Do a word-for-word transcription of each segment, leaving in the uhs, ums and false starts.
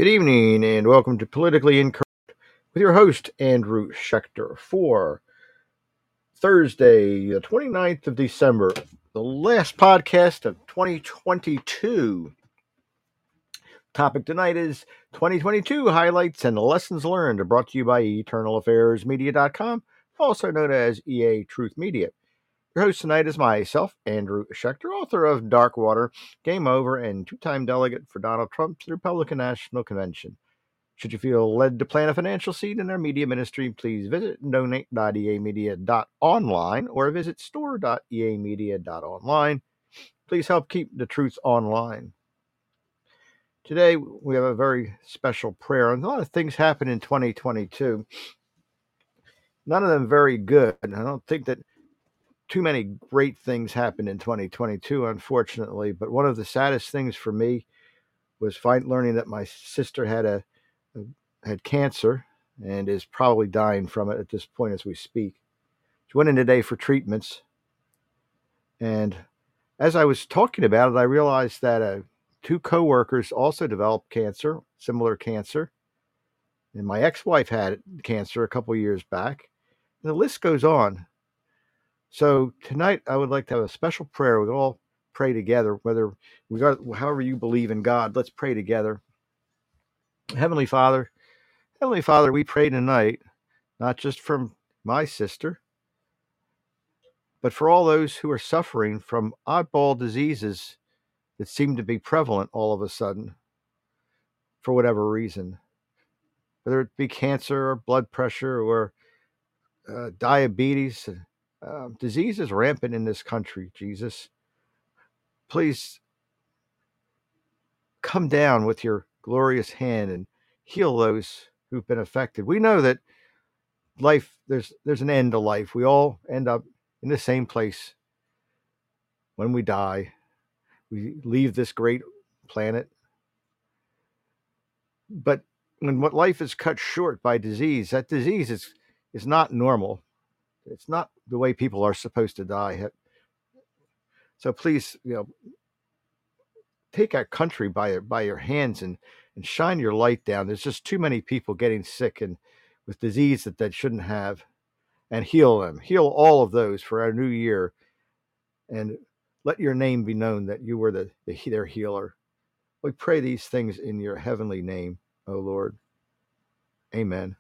Good evening and welcome to Politically Incorrect with your host, Andrew Schechter, for Thursday, the twenty-ninth of December, the last podcast of twenty twenty-two. Topic tonight is twenty twenty-two highlights and lessons learned, brought to you by eternal affairs media dot com, also known as E A Truth Media. Your host tonight is myself, Andrew Schechter, author of Darkwater, Game Over, and two-time delegate for Donald Trump's Republican National Convention. Should you feel led to plant a financial seed in our media ministry, please visit donate dot e a media dot online or visit store dot e a media dot online. Please help keep the truth online. Today, we have a very special prayer. And a lot of things happen in twenty twenty-two. None of them very good. I don't think that too many great things happened in twenty twenty-two, unfortunately. But one of the saddest things for me was find, learning that my sister had a, a had cancer and is probably dying from it at this point as we speak. She went in today for treatments. And as I was talking about it, I realized that uh, two coworkers also developed cancer, similar cancer. And my ex-wife had cancer a couple years back. And the list goes on. So tonight I would like to have a special prayer. We all pray together, whether we got, however you believe in God, let's pray together. Heavenly Father, Heavenly Father, we pray tonight, not just from my sister, but for all those who are suffering from oddball diseases that seem to be prevalent all of a sudden, for whatever reason, whether it be cancer or blood pressure or uh, diabetes, uh, disease is rampant in this country, Jesus. Please come down with your glorious hand and heal those who've been affected. We know that life, there's there's an end to life. We all end up in the same place when we die. We leave this great planet. But when what life is cut short by disease, that disease is is not normal. It's not the way people are supposed to die. So please, you know, take our country by by your hands and and shine your light down. There's just too many people getting sick and with disease that they shouldn't have, and heal them. Heal all of those for our new year, and let your name be known that you were the, the their healer. We pray these things in your heavenly name, O Lord. Amen.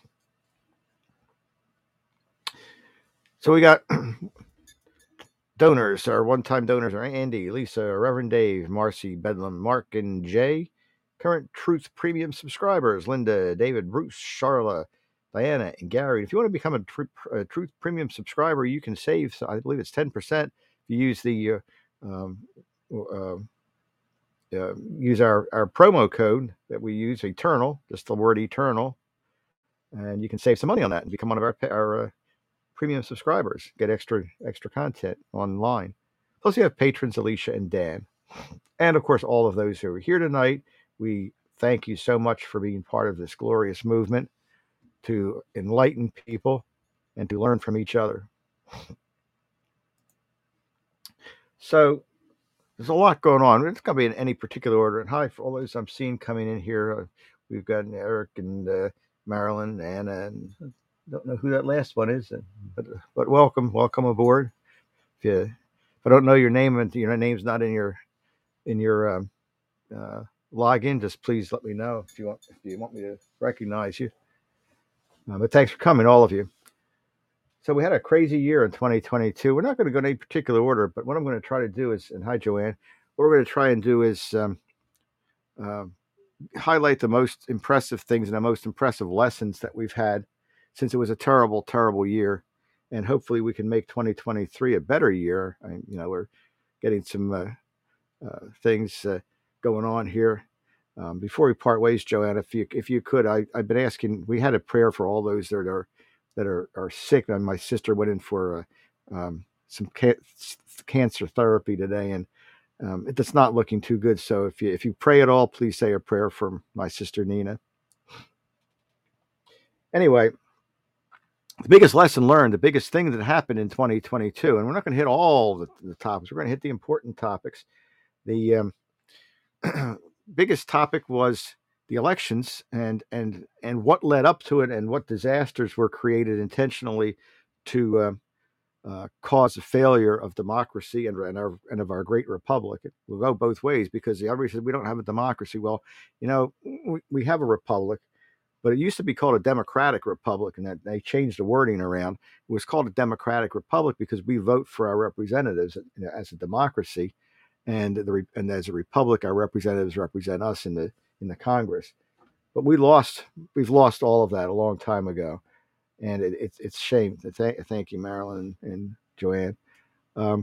So we got donors. Our one-time donors are Andy, Lisa, Reverend Dave, Marcy, Bedlam, Mark, and Jay. Current Truth Premium subscribers, Linda, David, Bruce, Charla, Diana, and Gary. If you want to become a, tr- a Truth Premium subscriber, you can save, so I believe it's ten percent if you use the uh, um, uh, uh, use our, our promo code that we use, Eternal, just the word Eternal, and you can save some money on that and become one of our, our uh, premium subscribers, get extra extra content online. Plus, you have patrons Alicia and Dan, and of course, all of those who are here tonight. We thank you so much for being part of this glorious movement to enlighten people and to learn from each other. So there's a lot going on. It's going to be in any particular order. And hi for all those I'm seeing coming in here. Uh, we've got Eric and uh, Marilyn, Anna, and I don't know who that last one is, but but welcome, welcome aboard. If you if I don't know your name and your name's not in your in your um, uh, login, just please let me know if you want if you want me to recognize you. Uh, but thanks for coming, all of you. So we had a crazy year in twenty twenty-two. We're not going to go in any particular order, but what I'm going to try to do is, and hi Joanne, what we're going to try and do is um, uh, highlight the most impressive things and the most impressive lessons that we've had since it was a terrible, terrible year. And hopefully we can make twenty twenty-three a better year. I, you know, we're getting some uh, uh, things uh, going on here. Um, before we part ways, Joanne, if you if you could, I, I've been asking. We had a prayer for all those that are that are, are sick. And my sister went in for uh, um, some ca- cancer therapy today, and um, it's not looking too good. So if you if you pray at all, please say a prayer for my sister Nina. Anyway, the biggest lesson learned, the biggest thing that happened in twenty twenty-two, and we're not going to hit all the, the topics. We're going to hit the important topics. The um, biggest topic was the elections and and and what led up to it and what disasters were created intentionally to uh, uh, cause a failure of democracy and, and, our, and of our great republic. It will go both ways because everybody says we don't have a democracy. Well, you know, we, we have a republic, but it used to be called a democratic republic, and that they changed the wording around. It was called a democratic republic because we vote for our representatives as a democracy, and the and as a republic, our representatives represent us in the in the Congress. But we lost, we've lost all of that a long time ago, and it, it's it's shame. Thank, thank you, Marilyn and, and Joanne. Um,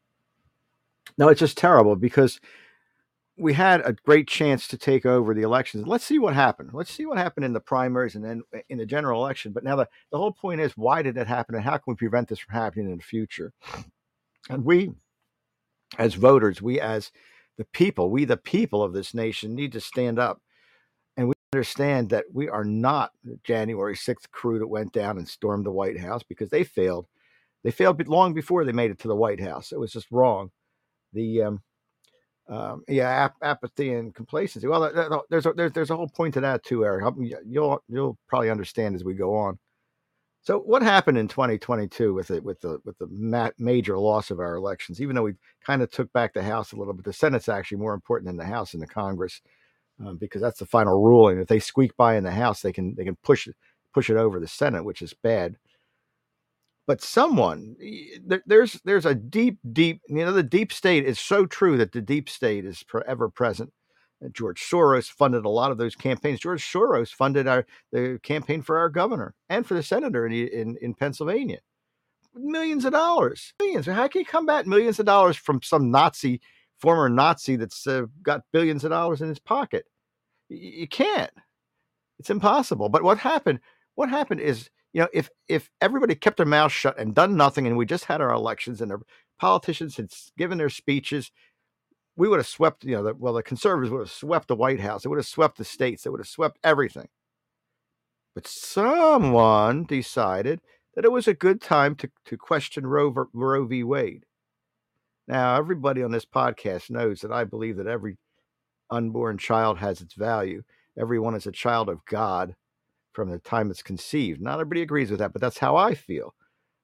no, it's just terrible because we had a great chance to take over the elections. Let's see what happened. Let's see what happened in the primaries and then in the general election. But now the, the whole point is, why did it happen and how can we prevent this from happening in the future? And we, as voters, we as the people, we the people of this nation need to stand up. And we understand that we are not the January sixth crew that went down and stormed the White House because they failed. They failed long before they made it to the White House. It was just wrong. The um, Um, yeah, ap- apathy and complacency. Well, there's a, there's there's a whole point to that too, Eric. You'll you'll probably understand as we go on. So, what happened in twenty twenty-two with it with the with the ma- major loss of our elections? Even though we kind of took back the House a little bit, the Senate's actually more important than the House and the Congress um, because that's the final ruling. If they squeak by in the House, they can they can push it push it over the Senate, which is bad. But someone there's there's a deep deep you know the deep state is so true that the deep state is ever present. George Soros funded a lot of those campaigns. George Soros funded our the campaign for our governor and for the senator in in, in Pennsylvania. Millions of dollars, millions. How can you combat millions of dollars from some Nazi, former Nazi that's uh, got billions of dollars in his pocket? You can't. It's impossible. But what happened? What happened is, you know, if if everybody kept their mouth shut and done nothing, and we just had our elections, and the politicians had given their speeches, we would have swept. You know, the, well, the conservatives would have swept the White House. They would have swept the states. They would have swept everything. But someone decided that it was a good time to to question Roe, Roe v. Wade. Now, everybody on this podcast knows that I believe that every unborn child has its value. Everyone is a child of God from the time it's conceived. Not everybody agrees with that, but that's how I feel.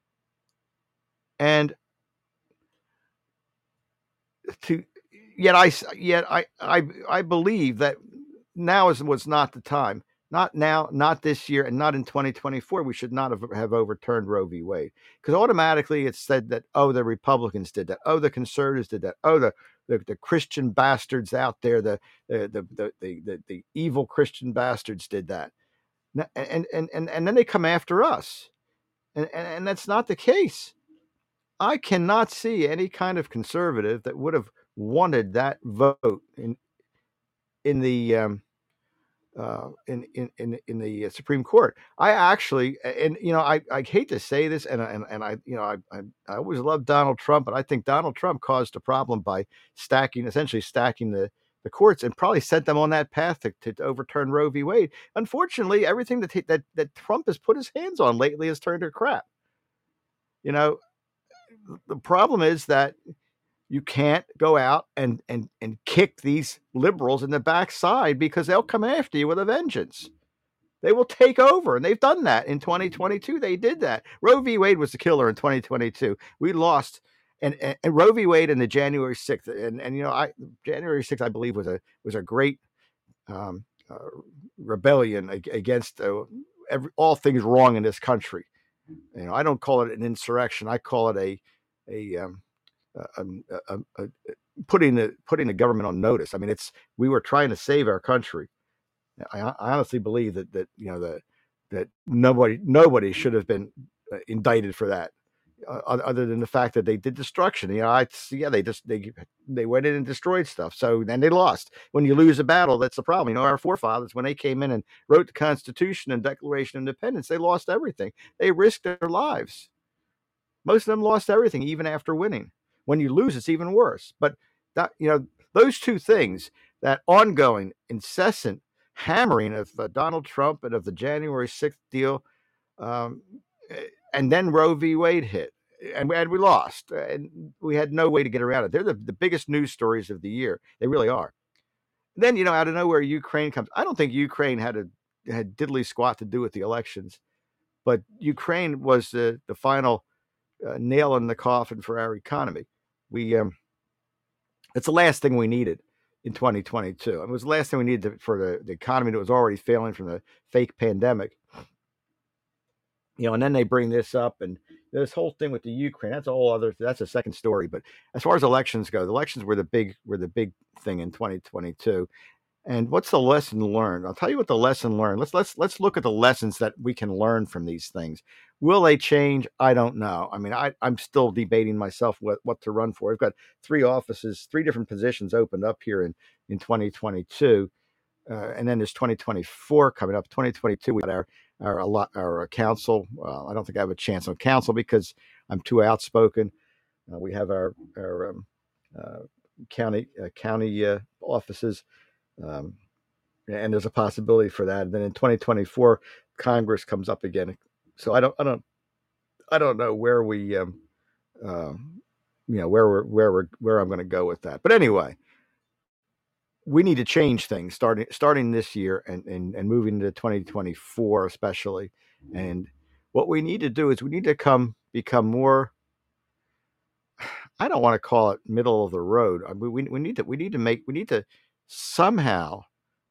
And to yet I yet I I I believe that now is was not the time. Not now, not this year, and not in twenty twenty-four. We should not have, have overturned Roe v. Wade because automatically it's said that, oh, the Republicans did that, oh, the conservatives did that, oh, the the, the Christian bastards out there, the the, the the the the evil Christian bastards did that, and and and and then they come after us, and and, and that's not the case. I cannot see any kind of conservative that would have wanted that vote in in the um, uh, in, in in in the Supreme Court. I actually, and you know, I, I hate to say this, and and and I, you know, I, I I always loved Donald Trump, but I think Donald Trump caused a problem by stacking, essentially stacking the the courts, and probably sent them on that path to, to overturn Roe v. Wade. Unfortunately, everything that that that Trump has put his hands on lately has turned to crap. You know, the problem is that you can't go out and and and kick these liberals in the backside because they'll come after you with a vengeance. They will take over, and they've done that in twenty twenty-two. They did that. Roe v. Wade was the killer in twenty twenty-two. We lost, and, and, and Roe v. Wade and the January sixth, and and you know, I January sixth, I believe, was a was a great um, uh, rebellion against uh, every, all things wrong in this country. You know, I don't call it an insurrection. I call it a a um, a, a, a, a putting the putting the government on notice. I mean, it's we were trying to save our country. I, I honestly believe that that you know that that nobody nobody should have been indicted for that, uh, other than the fact that they did destruction. You know, I yeah they just they they went in and destroyed stuff. So then they lost. When you lose a battle, that's the problem. You know, our forefathers, when they came in and wrote the Constitution and Declaration of Independence, they lost everything. They risked their lives. Most of them lost everything, even after winning. When you lose, it's even worse. But that, you know, those two things, that ongoing, incessant hammering of uh, Donald Trump and of the January sixth deal, um, and then Roe v. Wade hit, and, and we lost, and we had no way to get around it. They're the, the biggest news stories of the year. They really are. Then, you know, out of nowhere, Ukraine comes. I don't think Ukraine had a had diddly squat to do with the elections, but Ukraine was the the final uh, nail in the coffin for our economy. We um, it's the last thing we needed in twenty twenty-two. It was the last thing we needed to, for the, the economy that was already failing from the fake pandemic. You know, and then they bring this up and this whole thing with the Ukraine. That's a whole other. That's a second story. But as far as elections go, the elections were the big were the big thing in twenty twenty-two. And what's the lesson learned? I'll tell you what the lesson learned. Let's let's let's look at the lessons that we can learn from these things. Will they change? I don't know. I mean, I, I'm still debating myself what, what to run for. I've got three offices, three different positions opened up here in, in twenty twenty-two. Uh, and then there's twenty twenty-four coming up. twenty twenty-two, we got our our a lot our council. Uh, I don't think I have a chance on council because I'm too outspoken. Uh, we have our our um, uh, county uh, county uh, offices. Um, and there's a possibility for that. And then in twenty twenty-four, Congress comes up again. So I don't, I don't, I don't know where we, um, uh, you know, where we're, where we're, where I'm going to go with that. But anyway, we need to change things starting, starting this year and, and, and moving into twenty twenty-four, especially. And what we need to do is we need to come, become more, I don't want to call it middle of the road. I mean, we, we need to, we need to make, we need to somehow,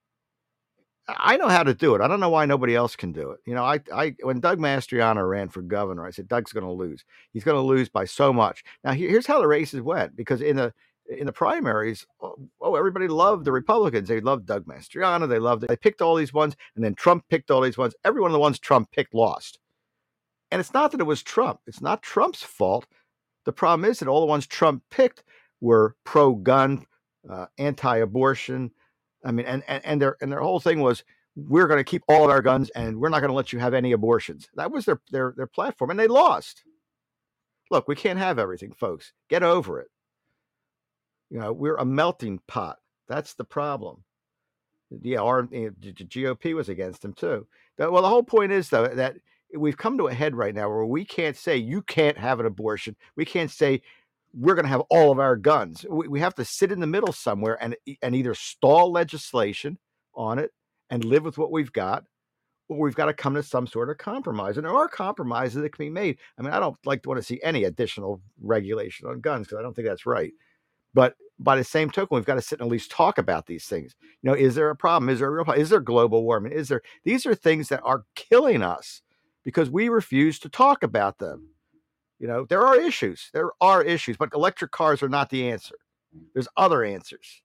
I know how to do it. I don't know why nobody else can do it. You know, I, I when Doug Mastriano ran for governor, I said Doug's going to lose. He's going to lose by so much. Now, here's how the races went, because in the in the primaries, oh, everybody loved the Republicans. They loved Doug Mastriano. They loved it. They picked all these ones, and then Trump picked all these ones. Every one of the ones Trump picked lost. And it's not that it was Trump. It's not Trump's fault. The problem is that all the ones Trump picked were pro-gun, uh, anti-abortion. I mean, and, and, and their and their whole thing was, we're going to keep all of our guns and we're not going to let you have any abortions. That was their, their, their platform, and they lost. Look, we can't have everything, folks. Get over it. You know, we're a melting pot. That's the problem. Yeah, our the G O P was against them too. Well, the whole point is, though, that we've come to a head right now where we can't say you can't have an abortion. We can't say we're going to have all of our guns. We, we have to sit in the middle somewhere and and either stall legislation on it and live with what we've got, or we've got to come to some sort of compromise. And there are compromises that can be made. I mean, I don't like to want to see any additional regulation on guns because I don't think that's right. But by the same token, we've got to sit and at least talk about these things. You know, is there a problem? Is there a real problem? Is there global warming? Is there? These are things that are killing us because we refuse to talk about them. You know, there are issues. There are issues, but electric cars are not the answer. There's other answers.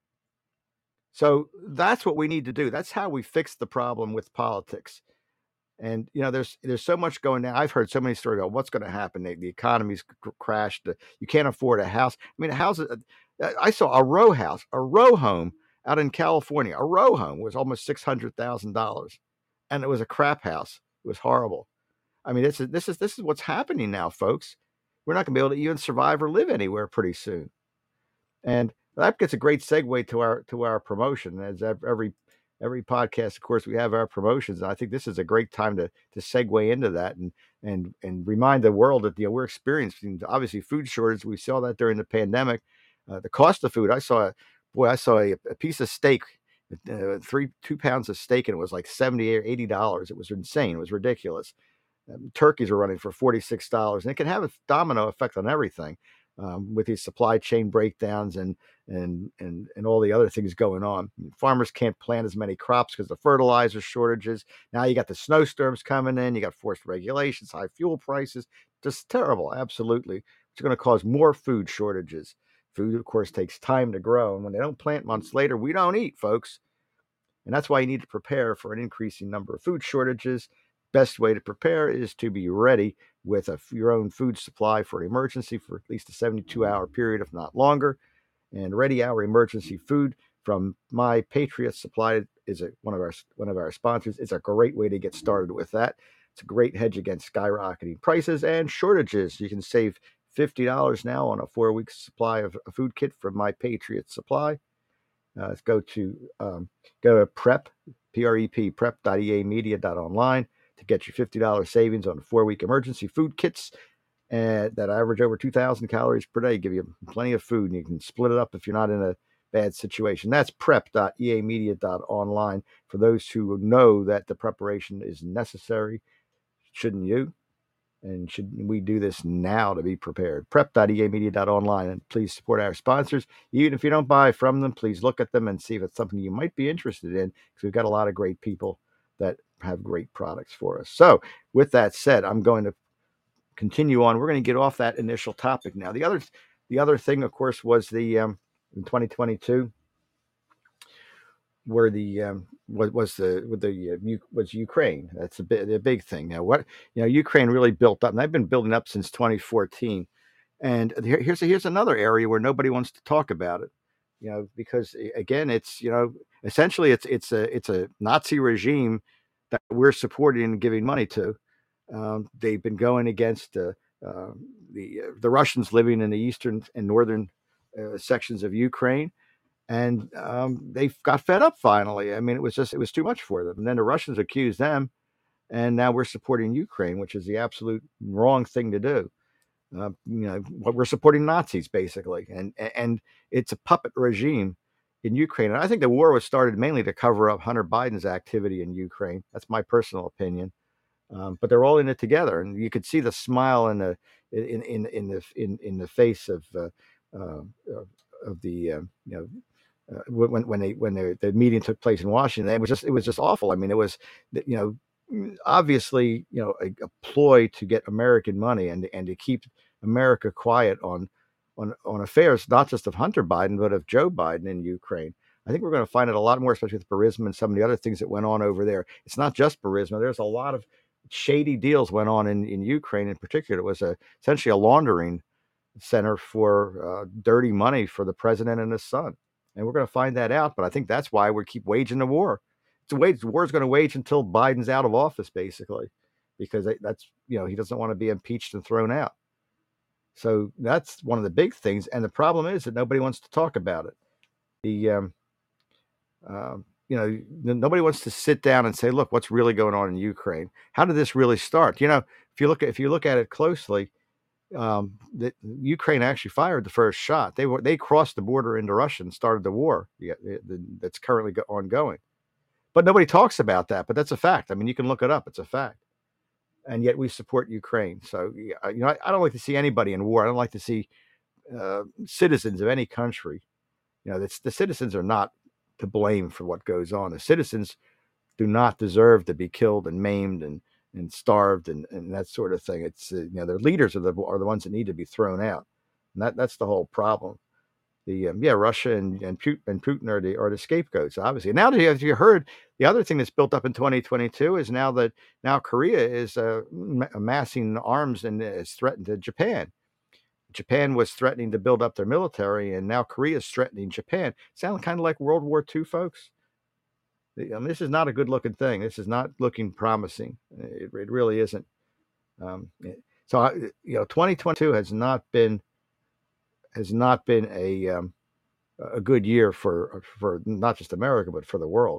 So that's what we need to do. That's how we fix the problem with politics. And, you know, there's there's so much going down. I've heard so many stories about what's going to happen. The, the economy's c- crashed. The, you can't afford a house. I mean, a house. Uh, I saw a row house, a row home out in California. A row home was almost six hundred thousand dollars, and it was a crap house. It was horrible. I mean, this is this is this is what's happening now, folks. We're not going to be able to even survive or live anywhere pretty soon. And that gets a great segue to our to our promotion. As every every podcast, of course, we have our promotions. And I think this is a great time to to segue into that and and and remind the world that, you know, we're experiencing obviously food shortage. We saw that during the pandemic. Uh, the cost of food. I saw, boy, I saw a, a piece of steak, uh, three two pounds of steak, and it was like seventy or eighty dollars. It was insane. It was ridiculous. Um, turkeys are running for forty-six dollars, and it can have a domino effect on everything. Um, with these supply chain breakdowns and and and and all the other things going on. Farmers can't plant as many crops because of fertilizer shortages. Now you got the snowstorms coming in. You got forced regulations, high fuel prices. Just terrible, absolutely. It's going to cause more food shortages. Food, of course, takes time to grow, and when they don't plant months later, we don't eat, folks. And that's why you need to prepare for an increasing number of food shortages. Best way to prepare is to be ready with a, your own food supply for an emergency for at least a seventy-two hour period, if not longer. And Ready Hour Emergency Food from My Patriot Supply is a, one of our one of our sponsors. It's a great way to get started with that. It's a great hedge against skyrocketing prices and shortages. You can save fifty dollars now on a four week supply of a food kit from My Patriot Supply. Uh, let's go to um, go to prep, P R E P, prep dot e a media dot online to get your fifty dollars savings on four-week emergency food kits uh, that average over two thousand calories per day, give you plenty of food, and you can split it up if you're not in a bad situation. That's prep dot e a media dot online for those who know that the preparation is necessary. Shouldn't you? And should we do this now to be prepared? prep dot e a media dot online. And please support our sponsors. Even if you don't buy from them, please look at them and see if it's something you might be interested in, because we've got a lot of great people that have great products for us. So with that said, I'm going to continue on. We're going to get off that initial topic now. The other, the other thing, of course, was the um, in twenty twenty-two, where the um, was, was the with the uh, was Ukraine. That's a big, a big thing. Now, what you know, Ukraine really built up, and they've been building up since twenty fourteen. And here, here's here's another area where nobody wants to talk about it, you know, because again, it's you know, essentially it's it's a it's a Nazi regime that we're supporting and giving money to. Um, they've been going against uh, uh, the uh, the Russians living in the eastern and northern uh, sections of Ukraine, and um, they got fed up finally. I mean, it was just it was too much for them. And then the Russians accused them, and now we're supporting Ukraine, which is the absolute wrong thing to do. Uh, you know, we're supporting Nazis basically, and and it's a puppet regime in Ukraine. And I think the war was started mainly to cover up Hunter Biden's activity in Ukraine. That's my personal opinion. Um, but they're all in it together, and you could see the smile in the in in in the in in the face of uh, uh, of the uh, you know. Uh, when when they when they, the meeting took place in Washington, it was just it was just awful. I mean, it was you know obviously you know a, a ploy to get American money and and to keep America quiet on on on affairs not just of Hunter Biden but of Joe Biden in Ukraine. I think we're going to find it a lot more, especially with Burisma and some of the other things that went on over there. It's not just Burisma. There's a lot of shady deals went on in, in Ukraine in particular. It was a, essentially a laundering center for uh, dirty money for the president and his son. And we're going to find that out. But I think that's why we keep waging the war. It's a wage, the war is going to wage until Biden's out of office, basically, because that's, you know, he doesn't want to be impeached and thrown out. So that's one of the big things. And the problem is that nobody wants to talk about it. The, um, um, you know, nobody wants to sit down and say, look, what's really going on in Ukraine? How did this really start? You know, if you look at, if you look at it closely, um, the, Ukraine actually fired the first shot. They were they crossed the border into Russia and started the war yeah, the, the, that's currently go, ongoing. But nobody talks about that. But that's a fact. I mean, you can look it up. It's a fact. And yet we support Ukraine. So you know, I, I don't like to see anybody in war. I don't like to see uh, citizens of any country. You know, it's, the citizens are not to blame for what goes on. The citizens do not deserve to be killed and maimed and and starved and, and that sort of thing. It's uh, you know, their leaders are the are the ones that need to be thrown out, and that that's the whole problem. The um, yeah, Russia and and Putin, and Putin are the are the scapegoats, obviously. Now that you, as you heard, the other thing that's built up in twenty twenty-two is now that now Korea is uh, amassing arms and is threatened to Japan. Japan was threatening to build up their military, and now Korea is threatening Japan. Sound kind of like World War Two, folks? I mean, this is not a good looking thing. This is not looking promising. It, it really isn't. Um, so, I, you know, twenty twenty-two has not been has not been a um, a good year for for not just America but for the world.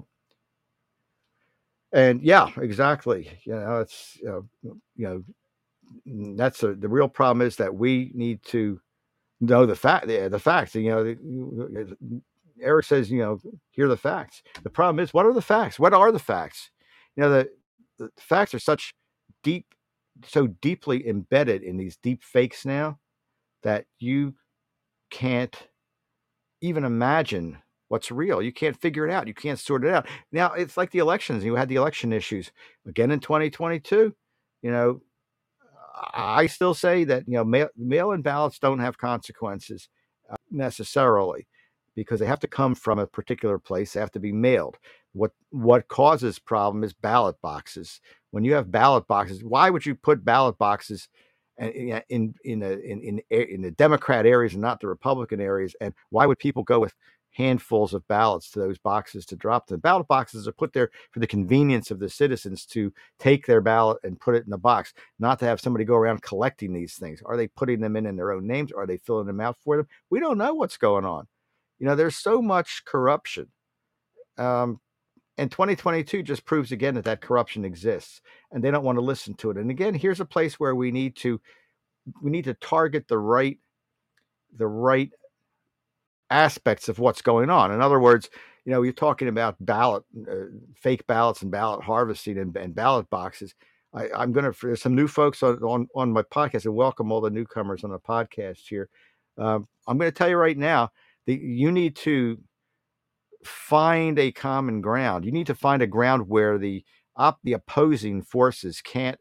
And yeah, exactly. You know, it's uh, you know that's a, the real problem is that we need to know the fact the, the facts. You know, Eric says, you know, here are the facts. The problem is, what are the facts? What are the facts? You know, the, the facts are such deep, so deeply embedded in these deep fakes now that you can't even imagine what's real. You can't figure it out. You can't sort it out. Now, it's like the elections. You had the election issues again in twenty twenty-two. You know, I still say that, you know, mail, mail-in ballots don't have consequences uh, necessarily, because they have to come from a particular place. They have to be mailed. What what causes problem is ballot boxes. When you have ballot boxes, why would you put ballot boxes in in in a, in, in in the Democrat areas and not the Republican areas? And why would people go with handfuls of ballots to those boxes to drop them? Ballot boxes are put there for the convenience of the citizens to take their ballot and put it in the box, not to have somebody go around collecting these things. Are they putting them in in their own names? Are they filling them out for them? We don't know what's going on. You know, there's so much corruption. Um, and twenty twenty-two just proves again that that corruption exists, and they don't want to listen to it. And again, here's a place where we need to we need to target the right the right aspects of what's going on. In other words, you know, you're talking about ballot, uh, fake ballots and ballot harvesting and, and ballot boxes. I, I'm going to, there's some new folks on, on, on my podcast, and welcome all the newcomers on the podcast here. Um, I'm going to tell you right now that you need to find a common ground. You need to find a ground where the op, the opposing forces can't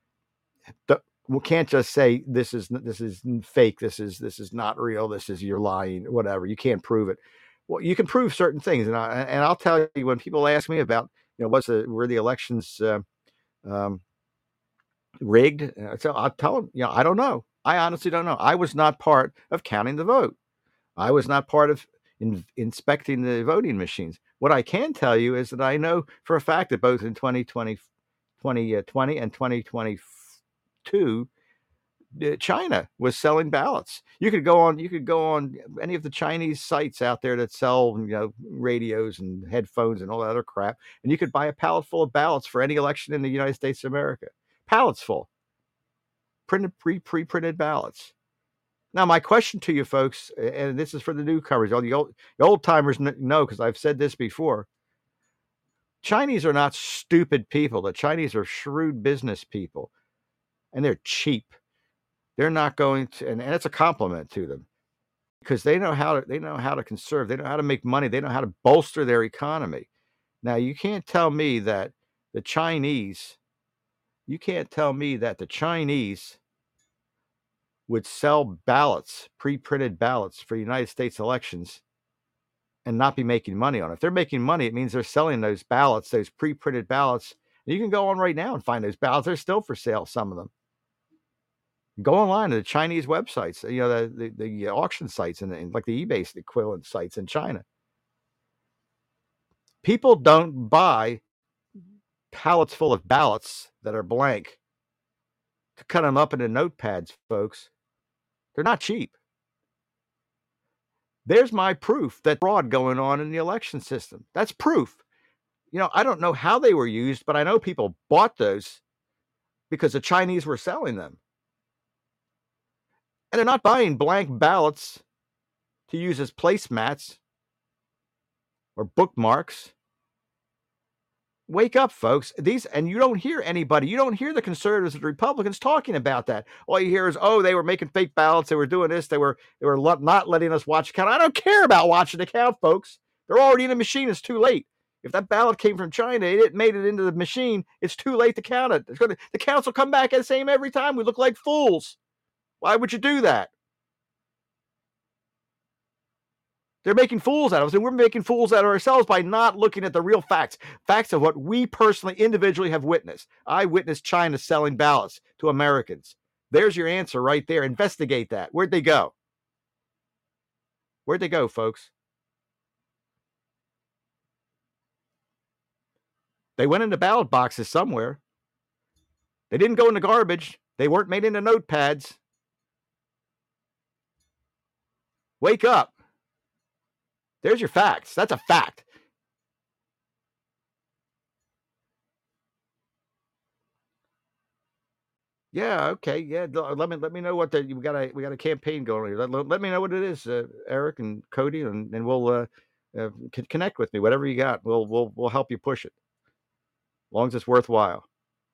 we can't just say this is this is fake, this is this is not real, this is you're lying, whatever. You can't prove it. Well, you can prove certain things, and I and I'll tell you, when people ask me about, you know, what's the were the elections uh, um, rigged, so I'll tell them, you know, I don't know. I honestly don't know. I was not part of counting the vote. I was not part of in, inspecting the voting machines. What I can tell you is that I know for a fact that both in twenty twenty, twenty twenty and twenty twenty-two, China was selling ballots. You could go on, you could go on any of the Chinese sites out there that sell, you know, radios and headphones and all that other crap, and you could buy a pallet full of ballots for any election in the United States of America. Pallets full, printed pre pre-printed ballots. Now, my question to you folks, and this is for the newcomers, all the old, the old timers know, because I've said this before. Chinese are not stupid people. The Chinese are shrewd business people, and they're cheap. They're not going to, and, and it's a compliment to them, because they know how to, they know how to conserve. They know how to make money. They know how to bolster their economy. Now, you can't tell me that the Chinese, you can't tell me that the Chinese would sell ballots, pre-printed ballots for United States elections, and not be making money on it. If they're making money, it means they're selling those ballots, those pre-printed ballots. And you can go on right now and find those ballots. They're still for sale, some of them. Go online to the Chinese websites, you know, the the, the auction sites and, and like the eBay equivalent sites in China. People don't buy pallets full of ballots that are blank to cut them up into notepads, folks. They're not cheap. There's my proof that fraud going on in the election system. That's proof. You know, I don't know how they were used, but I know people bought those because the Chinese were selling them. And they're not buying blank ballots to use as placemats or bookmarks. Wake up, folks. These, and you don't hear anybody, you don't hear the conservatives and the Republicans talking about that. All you hear is, oh, they were making fake ballots, they were doing this, they were they were not letting us watch the count. I don't care about watching the count, folks. They're already in the machine. It's too late. If that ballot came from China, it made it into the machine, it's too late to count it. It's gonna, the counts will come back the same every time. We look like fools. Why would you do that? They're making fools out of us, and we're making fools out of ourselves by not looking at the real facts, facts of what we personally, individually have witnessed. I witnessed China selling ballots to Americans. There's your answer right there. Investigate that. Where'd they go? Where'd they go, folks? They went into ballot boxes somewhere. They didn't go in the garbage. They weren't made into notepads. Wake up. There's your facts. That's a fact. Yeah. Okay. Yeah. Let me let me know what the we got a we got a campaign going here. Let, let, let me know what it is, uh, Eric and Cody, and, and we'll uh, uh, connect with me. Whatever you got, we'll we'll we'll help you push it, as long as it's worthwhile.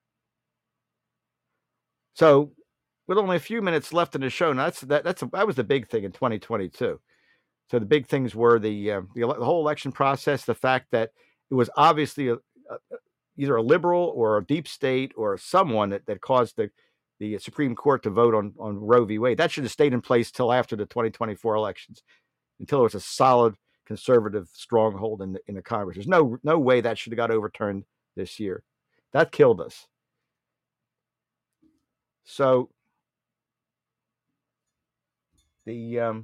So, with only a few minutes left in the show, now that's that that's that was the big thing in twenty twenty-two. So the big things were the uh, the, the whole election process, the fact that it was obviously a, a, either a liberal or a deep state or someone that, that caused the the Supreme Court to vote on on Roe v. Wade. That should have stayed in place till after the twenty twenty-four elections, until it was a solid conservative stronghold in the, in the Congress. There's no no way that should have got overturned this year. That killed us. So the um,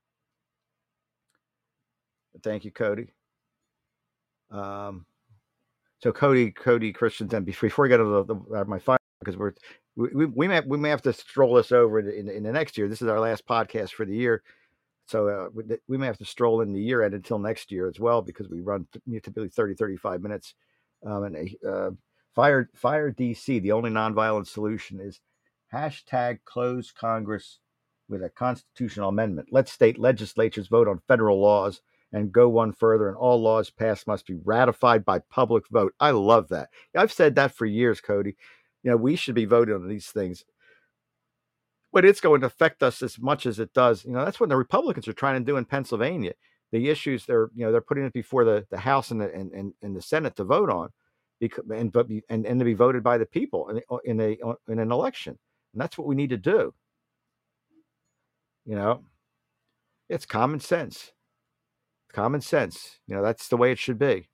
thank you, Cody. Um, so Cody, Cody Christensen. Before we get to the, the uh, my final, because we're we, we may we may have to stroll this over in, in, in the next year. This is our last podcast for the year, so uh, we, we may have to stroll in the year end until next year as well, because we run typically thirty, thirty-five minutes. Um, and uh, fire fire D C. The only nonviolent solution is hashtag close Congress with a constitutional amendment. Let state legislatures vote on federal laws and go one further, and all laws passed must be ratified by public vote. I love that. I've said that for years, Cody. You know, we should be voting on these things. But it's going to affect us as much as it does. You know, that's what the Republicans are trying to do in Pennsylvania. The issues they're, you know, they're putting it before the, the House and the and, and, and the Senate to vote on, because and but and, and to be voted by the people in, in a in an election. And that's what we need to do. You know, it's common sense. Common sense. You know, that's the way it should be.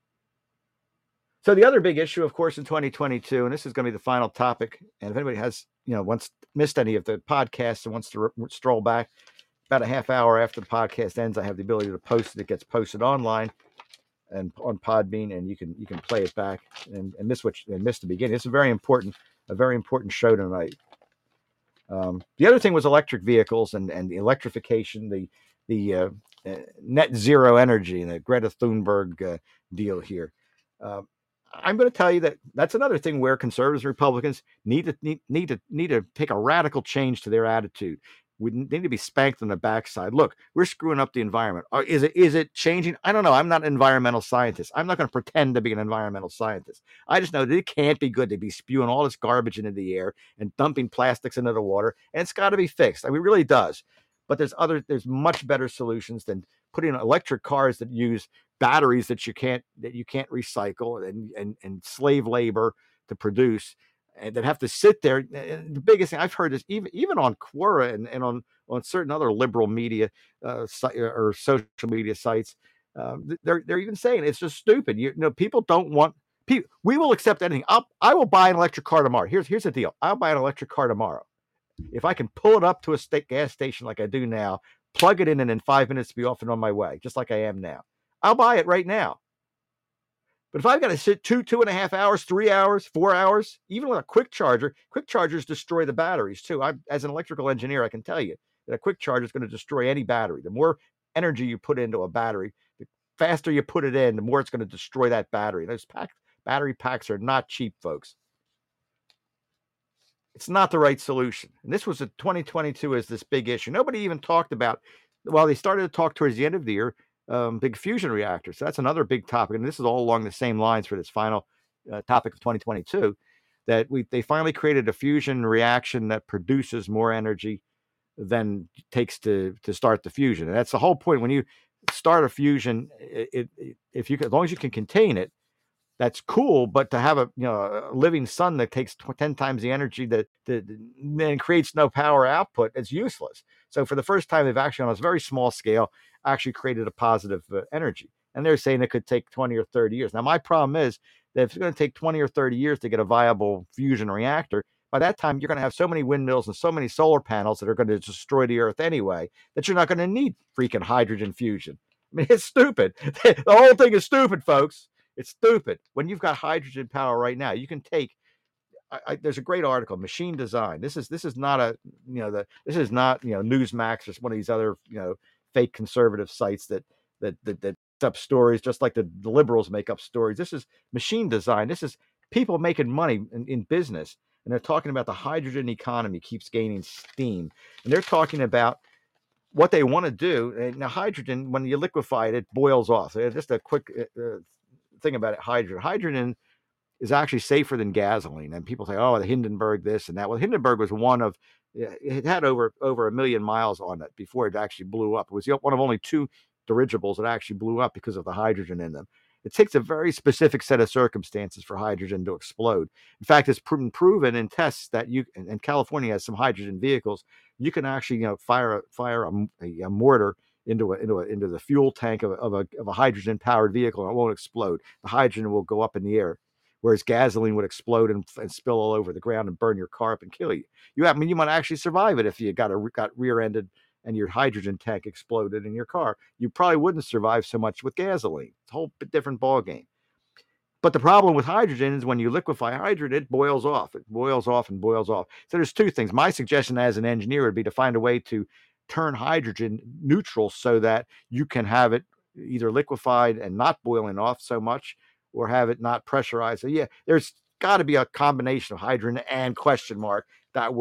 So the other big issue, of course, in twenty twenty-two, and this is going to be the final topic, and if anybody has, you know, once missed any of the podcasts and wants to r- stroll back, about a half hour after the podcast ends, I have the ability to post it. It gets posted online and on Podbean, and you can you can play it back and, and miss what you, and miss the beginning. It's a very important a very important show tonight. Um, the other thing was electric vehicles and and the electrification, the the uh, uh, net zero energy, and the Greta Thunberg uh, deal here. Uh, I'm going to tell you that that's another thing where conservatives and Republicans need to need, need to need to take a radical change to their attitude. We need to be spanked on the backside. Look, we're screwing up the environment. Is it is it changing? I don't know. I'm not an environmental scientist. I'm not going to pretend to be an environmental scientist. I just know that it can't be good to be spewing all this garbage into the air and dumping plastics into the water, and it's got to be fixed. I mean, it really does. But there's other there's much better solutions than putting electric cars that use batteries that you can't that you can't recycle, and and, and slave labor to produce, and that have to sit there. And the biggest thing I've heard is even even on Quora and, and on on certain other liberal media uh, or social media sites, uh, they're they're even saying it's just stupid. You, you know, people don't want. People, we will accept anything. I'll, I will buy an electric car tomorrow. Here's here's the deal. I'll buy an electric car tomorrow if I can pull it up to a state gas station like I do now, plug it in, and in five minutes be off and on my way, just like I am now. I'll buy it right now. But if I've got to sit two, two and a half hours, three hours, four hours, even with a quick charger, quick chargers destroy the batteries too. I, as an electrical engineer, I can tell you that a quick charger is going to destroy any battery. The more energy you put into a battery, the faster you put it in, the more it's going to destroy that battery. Those pack, battery packs are not cheap, folks. It's not the right solution. And this was a twenty twenty-two as this big issue. Nobody even talked about, well, they started to talk towards the end of the year, um, big fusion reactors. So that's another big topic. And this is all along the same lines for this final uh, topic of twenty twenty-two, that we they finally created a fusion reaction that produces more energy than it takes to, to start the fusion. And that's the whole point. When you start a fusion, it, it, if you can, as long as you can contain it, that's cool. But to have a you know a living sun that takes ten times the energy that, that then creates no power output, it's useless. So for the first time, they've actually on a very small scale actually created a positive uh, energy, and they're saying it could take twenty or thirty years. Now my problem is that if it's going to take twenty or thirty years to get a viable fusion reactor, by that time you're going to have so many windmills and so many solar panels that are going to destroy the earth anyway that you're not going to need freaking hydrogen fusion. I mean, it's stupid. The whole thing is stupid, folks. It's stupid. When you've got hydrogen power right now, you can take. I, I, there's a great article, Machine Design. This is this is not a you know the this is not you know Newsmax or one of these other you know fake conservative sites that that that, that makes up stories just like the, the liberals make up stories. This is Machine Design. This is people making money in, in business, and they're talking about the hydrogen economy keeps gaining steam, and they're talking about what they want to do. And now hydrogen, when you liquefy it, it boils off. So just a quick uh, thing about it, hydrogen. Hydrogen is actually safer than gasoline. And people say, oh, the Hindenburg this and that. Well, Hindenburg was one of, it had over over a million miles on it before it actually blew up. It was one of only two dirigibles that actually blew up because of the hydrogen in them. It takes a very specific set of circumstances for hydrogen to explode. In fact, it's proven proven in tests that you, and California has some hydrogen vehicles, you can actually, you know, fire a, fire a, a, a mortar into a, into a, into the fuel tank of a, of a, of a hydrogen powered vehicle, and it won't explode. The hydrogen will go up in the air, whereas gasoline would explode and, and spill all over the ground and burn your car up and kill you. You, I mean, you might actually survive it if you got a, got rear-ended and your hydrogen tank exploded in your car. You probably wouldn't survive so much with gasoline. It's a whole bit different ballgame. But the problem with hydrogen is when you liquefy hydrogen, it boils off. It boils off and boils off. So there's two things. My suggestion as an engineer would be to find a way to turn hydrogen neutral so that you can have it either liquefied and not boiling off so much, or have it not pressurized. So yeah, there's got to be a combination of hydrogen and question mark that would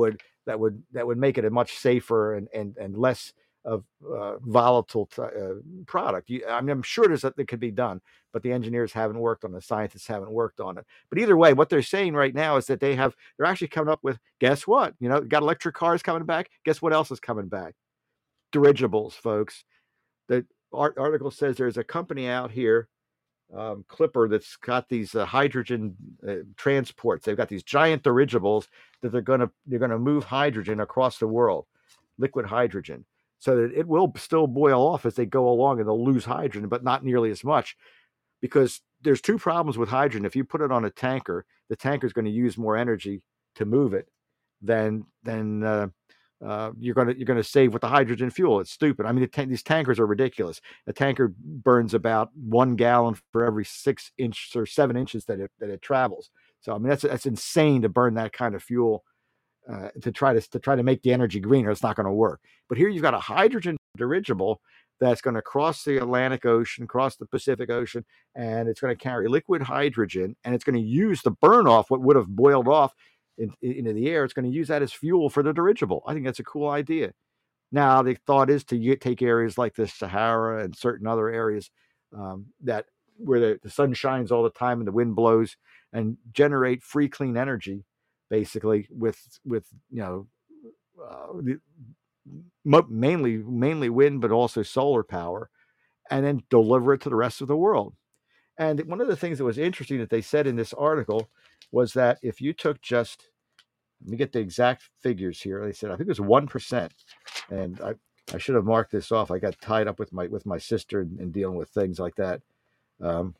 that would that would make it a much safer and and, and less of uh, volatile t- uh, product. You, I mean, I'm sure there's that that could be done, but the engineers haven't worked on it. The scientists haven't worked on it. But either way, what they're saying right now is that they have they're actually coming up with, guess what? You know, got electric cars coming back. Guess what else is coming back? Dirigibles, folks. The art- article says there's a company out here, um, Clipper, that's got these uh, hydrogen uh, transports. They've got these giant dirigibles that they're gonna they're gonna move hydrogen across the world, liquid hydrogen, so that it will still boil off as they go along, and they'll lose hydrogen, but not nearly as much, because there's two problems with hydrogen. If you put it on a tanker, the tanker is going to use more energy to move it than than uh, uh, you're going to you're going to save with the hydrogen fuel. It's stupid. I mean, the ta- these tankers are ridiculous. A tanker burns about one gallon for every six inch or seven inches that it that it travels. So I mean, that's that's insane to burn that kind of fuel uh, to try to to try to make the energy greener. It's not going to work. But here you've got a hydrogen dirigible that's going to cross the Atlantic Ocean, cross the Pacific Ocean, and it's going to carry liquid hydrogen, and it's going to use the burn off what would have boiled off in, in, into the air. It's going to use that as fuel for the dirigible. I think that's a cool idea. Now, the thought is to get, take areas like the Sahara and certain other areas um, that where the, the sun shines all the time and the wind blows, and generate free, clean energy, basically with with you know uh, the, mainly mainly wind, but also solar power, and then deliver it to the rest of the world. And one of the things that was interesting that they said in this article was that if you took just, let me get the exact figures here. They said I think it was one percent, and I I should have marked this off. I got tied up with my with my sister and, and dealing with things like that. Um,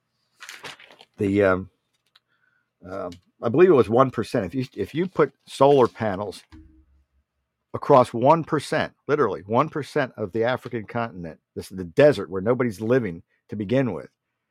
the um, um, I believe it was one percent. If you if you put solar panels across one percent, literally one percent of the African continent, this is the desert where nobody's living to begin with,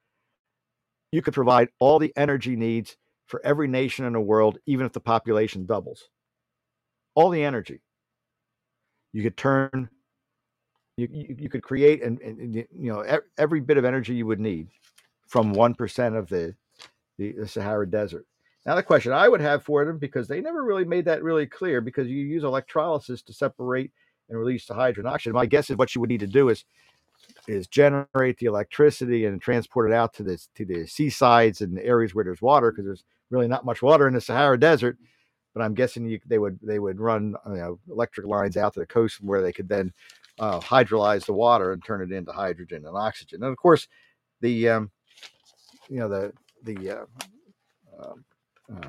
you could provide all the energy needs for every nation in the world, even if the population doubles. All the energy. You could turn, you, you, you could create, and, and, you know, every bit of energy you would need from one percent of the, the, the Sahara Desert. Now, the question I would have for them, because they never really made that really clear, because you use electrolysis to separate and release the hydrogen oxygen. My guess is what you would need to do is is generate the electricity and transport it out to the to the seasides and the areas where there's water, because there's really not much water in the Sahara Desert. But I'm guessing you, they would they would run you know, electric lines out to the coast where they could then uh, hydrolyze the water and turn it into hydrogen and oxygen. And of course, the um, you know the the uh, uh, uh,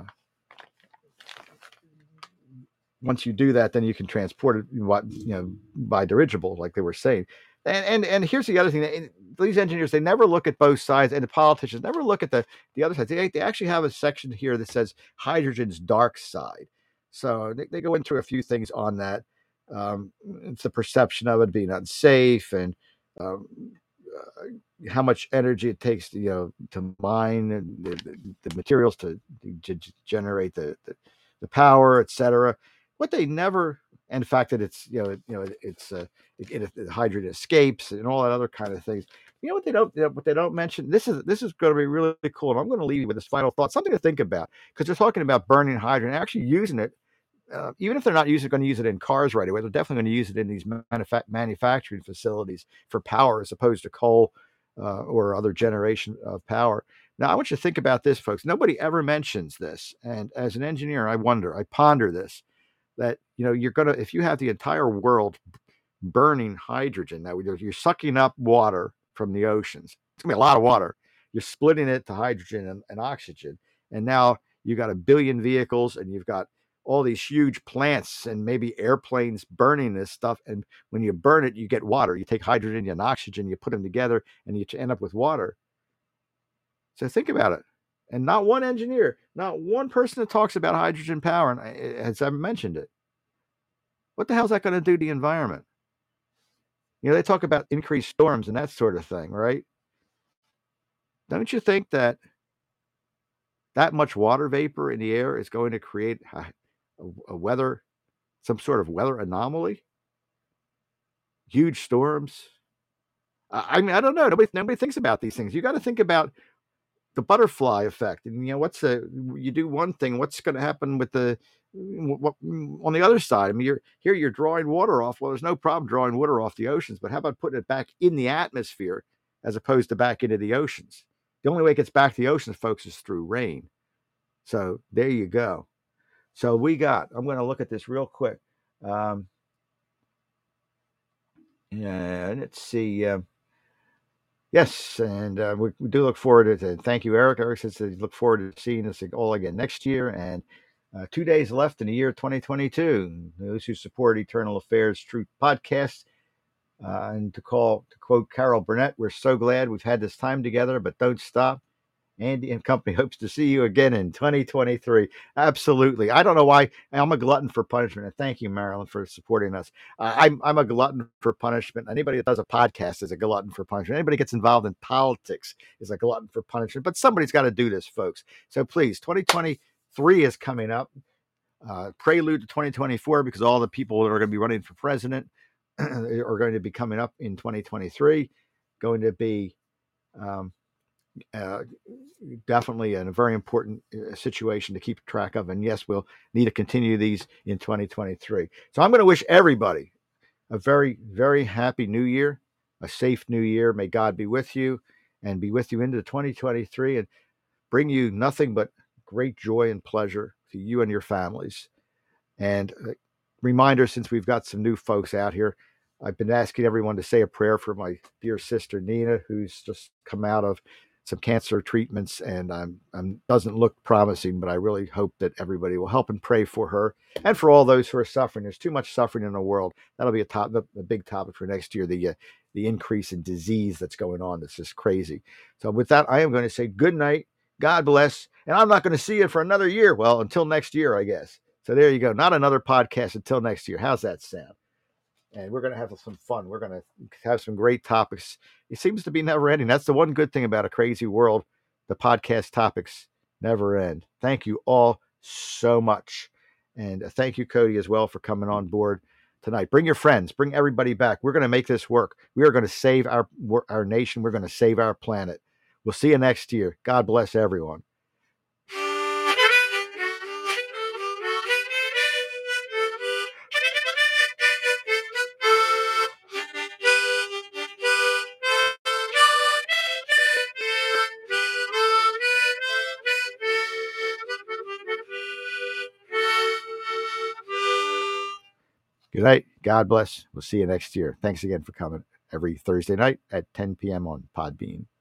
once you do that, then you can transport it, what you know, by dirigible, like they were saying. And and and here's the other thing: these engineers, they never look at both sides, and the politicians never look at the the other side. They they actually have a section here that says hydrogen's dark side. So they, they go into a few things on that. Um, it's the perception of it being unsafe, and um, uh, how much energy it takes to, you know, to mine the, the, the materials to, to generate the, the the power, et cetera. What they never, and the fact that it's you know you know it's uh, it, it, it, hydrogen escapes and all that other kind of things. You know what they don't you know, what they don't mention. This is this is going to be really cool, and I'm going to leave you with this final thought, something to think about, because they're talking about burning hydrogen, actually using it. Uh, even if they're not using, going to use it in cars right away, they're definitely going to use it in these manufa- manufacturing facilities for power, as opposed to coal uh, or other generation of power. Now, I want you to think about this, folks. Nobody ever mentions this, and as an engineer, I wonder, I ponder this. That you know, you're gonna if you have the entire world burning hydrogen, that you're sucking up water from the oceans. It's gonna be a lot of water. You're splitting it to hydrogen and, and oxygen, and now you got a billion vehicles, and you've got all these huge plants and maybe airplanes burning this stuff. And when you burn it, you get water. You take hydrogen and oxygen, you put them together, and you end up with water. So think about it. And not one engineer, not one person that talks about hydrogen power has ever mentioned it. What the hell is that going to do to the environment? You know, they talk about increased storms and that sort of thing, right? Don't you think that that much water vapor in the air is going to create a, a weather, some sort of weather anomaly? Huge storms. I mean, I don't know. Nobody, nobody thinks about these things. You got to think about the butterfly effect. And, you know, what's the, you do one thing, what's going to happen with the, what, on the other side? I mean, you're here, you're drawing water off. Well, there's no problem drawing water off the oceans, but how about putting it back in the atmosphere as opposed to back into the oceans? The only way it gets back to the oceans, folks, is through rain. So there you go. So we got, I'm going to look at this real quick. Um, yeah, let's see. Uh, yes, and uh, we, we do look forward to it. Thank you, Eric. Eric says they look forward to seeing us all again next year. And uh, two days left in the year twenty twenty-two. Those who support Eternal Affairs Truth Podcast. Uh, and to call to quote Carol Burnett, we're so glad we've had this time together, but don't stop. Andy and company hopes to see you again in twenty twenty-three. Absolutely. I don't know why. I'm a glutton for punishment. And thank you, Marilyn, for supporting us. Uh, I'm, I'm a glutton for punishment. Anybody that does a podcast is a glutton for punishment. Anybody gets involved in politics is a glutton for punishment. But somebody's got to do this, folks. So please, twenty twenty-three is coming up. Uh, prelude to twenty twenty-four, because all the people that are going to be running for president are going to be coming up in twenty twenty-three. Going to be... Um, Uh, definitely a very important uh, situation to keep track of. And yes, we'll need to continue these in twenty twenty-three. So I'm going to wish everybody a very, very happy new year, a safe new year. May God be with you and be with you into twenty twenty-three and bring you nothing but great joy and pleasure to you and your families. And uh, reminder, since we've got some new folks out here, I've been asking everyone to say a prayer for my dear sister, Nina, who's just come out of some cancer treatments, and I'm, I'm doesn't look promising, but I really hope that everybody will help and pray for her and for all those who are suffering. There's too much suffering in the world. That'll be a top, a big topic for next year. The uh, the increase in disease that's going on. That's just crazy. So with that, I am going to say good night. God bless, and I'm not going to see you for another year. Well, until next year, I guess. So there you go. Not another podcast until next year. How's that sound? And we're going to have some fun. We're going to have some great topics. It seems to be never ending. That's the one good thing about a crazy world. The podcast topics never end. Thank you all so much. And thank you, Cody, as well, for coming on board tonight. Bring your friends. Bring everybody back. We're going to make this work. We are going to save our, our nation. We're going to save our planet. We'll see you next year. God bless everyone. Good night. God bless. We'll see you next year. Thanks again for coming every Thursday night at ten p.m. on Podbean.